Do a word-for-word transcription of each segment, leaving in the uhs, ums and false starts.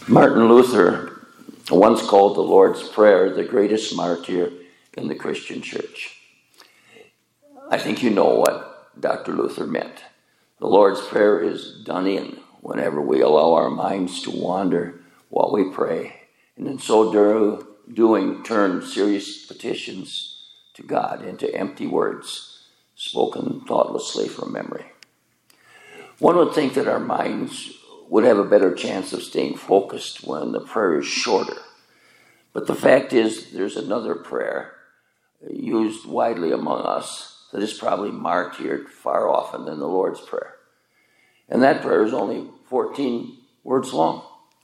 Martin Luther once called the Lord's Prayer the greatest martyr in the Christian church. I think you know what Doctor Luther meant. The Lord's Prayer is done in whenever we allow our minds to wander while we pray, and in so do, doing turn serious petitions to God into empty words spoken thoughtlessly from memory. One would think that our minds would have a better chance of staying focused when the prayer is shorter. But the fact is, there's another prayer used widely among us that is probably martyred far often than the Lord's Prayer. And that prayer is only fourteen words long.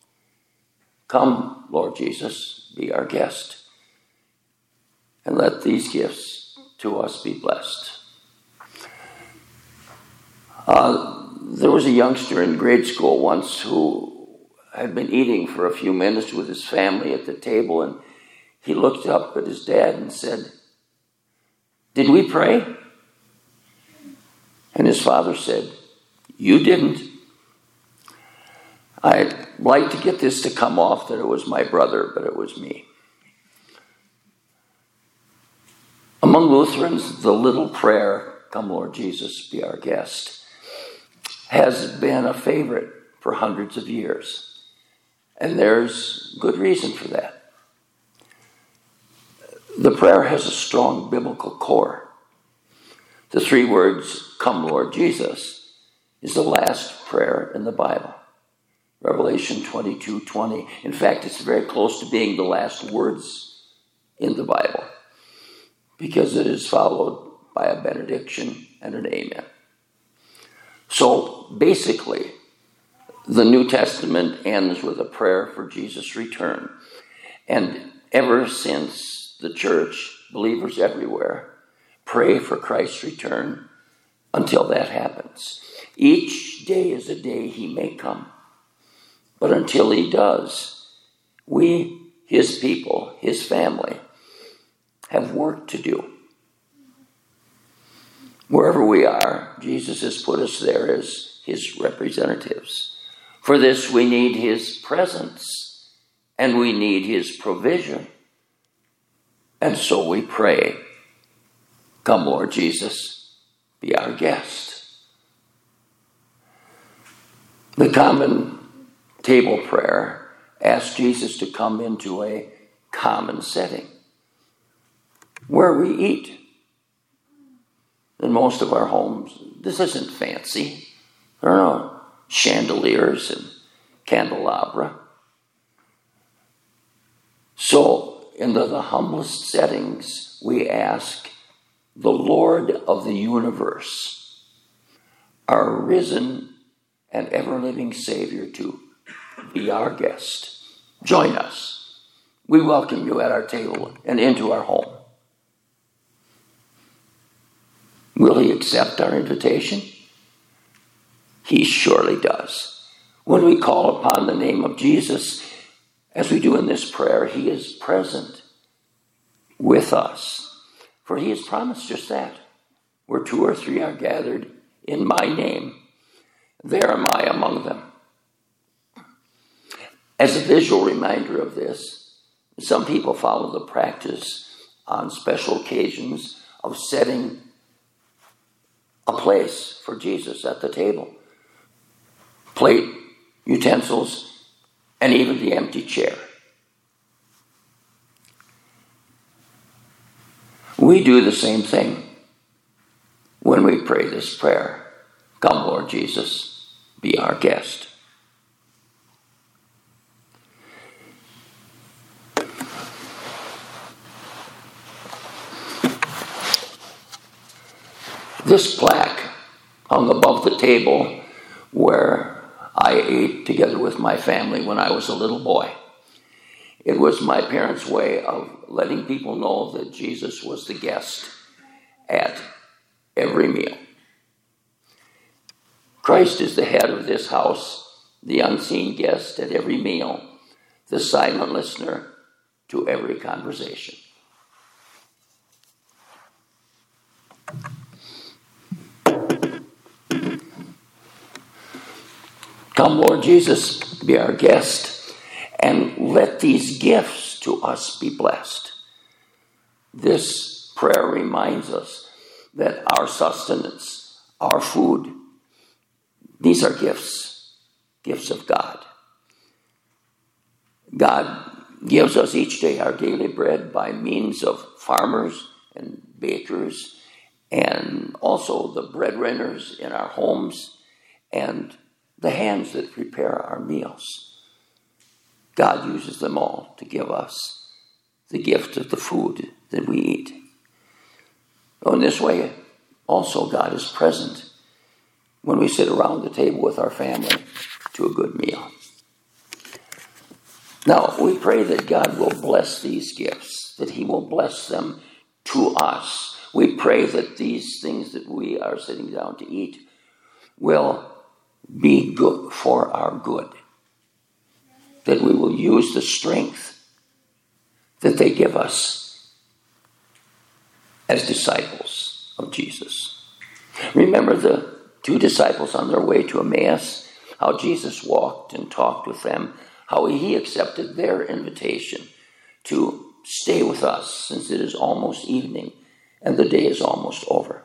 Come, Lord Jesus, be our guest, and let these gifts to us be blessed. Uh, there was a youngster in grade school once who had been eating for a few minutes with his family at the table, and he looked up at his dad and said, "Did we pray?" And his father said, "You didn't." I'd like to get this to come off that it was my brother, but it was me. Among Lutherans, the little prayer, "Come, Lord Jesus, be our guest," has been a favorite for hundreds of years. And there's good reason for that. The prayer has a strong biblical core. The three words, "Come, Lord Jesus," is the last prayer in the Bible. Revelation twenty-two twenty. In fact, it's very close to being the last words in the Bible, because it is followed by a benediction and an amen. So basically, the New Testament ends with a prayer for Jesus' return. And ever since the church, believers everywhere, pray for Christ's return until that happens. Each day is a day he may come. But until he does, we, his people, his family, have work to do. Wherever we are, Jesus has put us there as his representatives. For this, we need his presence, and we need his provision. And so we pray, "Come, Lord Jesus, be our guest." The common table prayer asks Jesus to come into a common setting where we eat. In most of our homes, this isn't fancy. There are no chandeliers and candelabra. So, in the, the humblest settings, we ask the Lord of the universe, our risen and ever-living Savior, to be our guest. Join us. We welcome you at our table and into our home. Will he accept our invitation? He surely does. When we call upon the name of Jesus, as we do in this prayer, he is present with us. For he has promised just that. Where two or three are gathered in my name, there am I among them. As a visual reminder of this, some people follow the practice on special occasions of setting a place for Jesus at the table. Plate, utensils, and even the empty chair. We do the same thing when we pray this prayer. "Come, Lord Jesus, be our guest." This plaque hung above the table where I ate together with my family when I was a little boy. It was my parents' way of letting people know that Jesus was the guest at every meal. Christ is the head of this house, the unseen guest at every meal, the silent listener to every conversation. Come, Lord Jesus, be our guest, And let these gifts to us be blessed. This prayer reminds us that our sustenance, our food, these are gifts, gifts of God. God gives us each day our daily bread by means of farmers and bakers and also the breadwinners in our homes and the hands that prepare our meals. God uses them all to give us the gift of the food that we eat. So in this way, also God is present when we sit around the table with our family to a good meal. Now, we pray that God will bless these gifts, that he will bless them to us. We pray that these things that we are sitting down to eat will be good for our good, that we will use the strength that they give us as disciples of Jesus. Remember the two disciples on their way to Emmaus, how Jesus walked and talked with them, how he accepted their invitation to stay with us since it is almost evening and the day is almost over.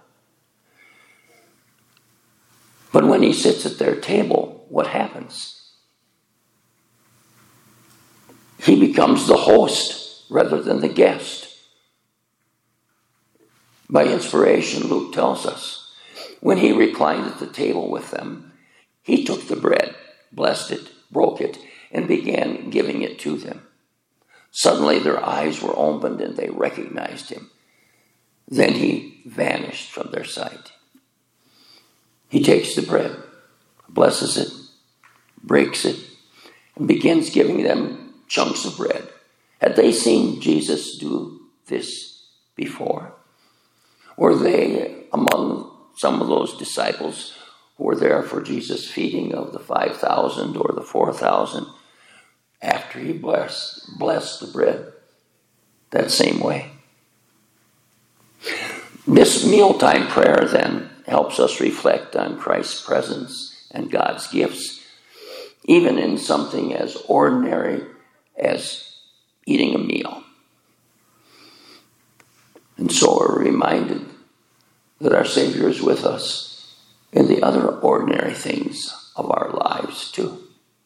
But when he sits at their table, what happens? He becomes the host rather than the guest. By inspiration, Luke tells us, when he reclined at the table with them, he took the bread, blessed it, broke it, and began giving it to them. Suddenly their eyes were opened and they recognized him. Then he vanished from their sight. He takes the bread, blesses it, breaks it, and begins giving them chunks of bread. Had they seen Jesus do this before? Were they among some of those disciples who were there for Jesus' feeding of the five thousand or the four thousand after he blessed, blessed the bread that same way? This mealtime prayer then helps us reflect on Christ's presence and God's gifts, even in something as ordinary as eating a meal. And so we're reminded that our Savior is with us in the other ordinary things of our lives too.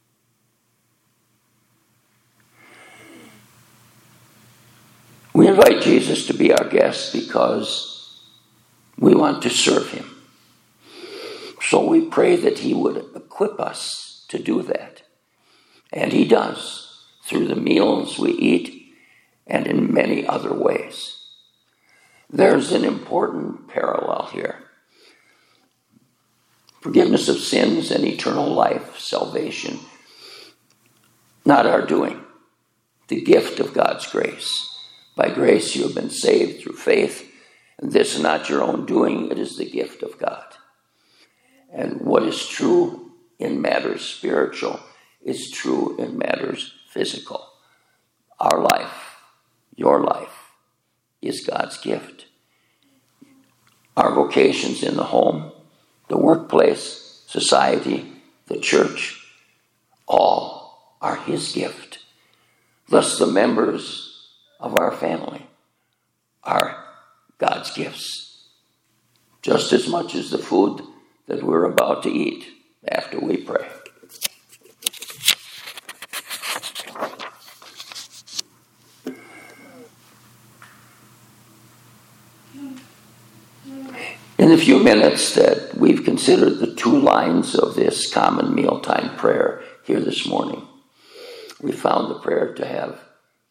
We invite Jesus to be our guest because we want to serve him. So we pray that he would equip us to do that. And he does through the meals we eat and in many other ways. There's an important parallel here. Forgiveness of sins and eternal life, salvation, not our doing, the gift of God's grace. By grace you have been saved through faith, and this is not your own doing, it is the gift of God. And what is true in matters spiritual is true in matters physical. Our life, your life, is God's gift. Our vocations in the home, the workplace, society, the church, all are his gift. Thus the members of our family are God's gifts, just as much as the food that we're about to eat after we pray. In the few minutes that we've considered the two lines of this common mealtime prayer here this morning, we found the prayer to have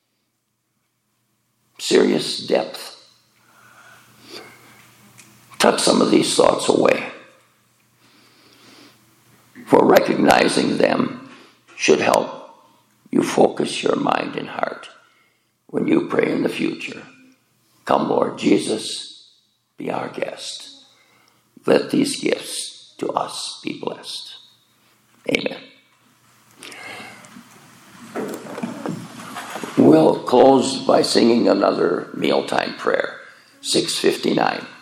serious depth. Tuck some of these thoughts away, for recognizing them should help you focus your mind and heart when you pray in the future. Come, Lord Jesus, be our guest. Let these gifts to us be blessed. Amen. We'll close by singing another mealtime prayer, six fifty-nine.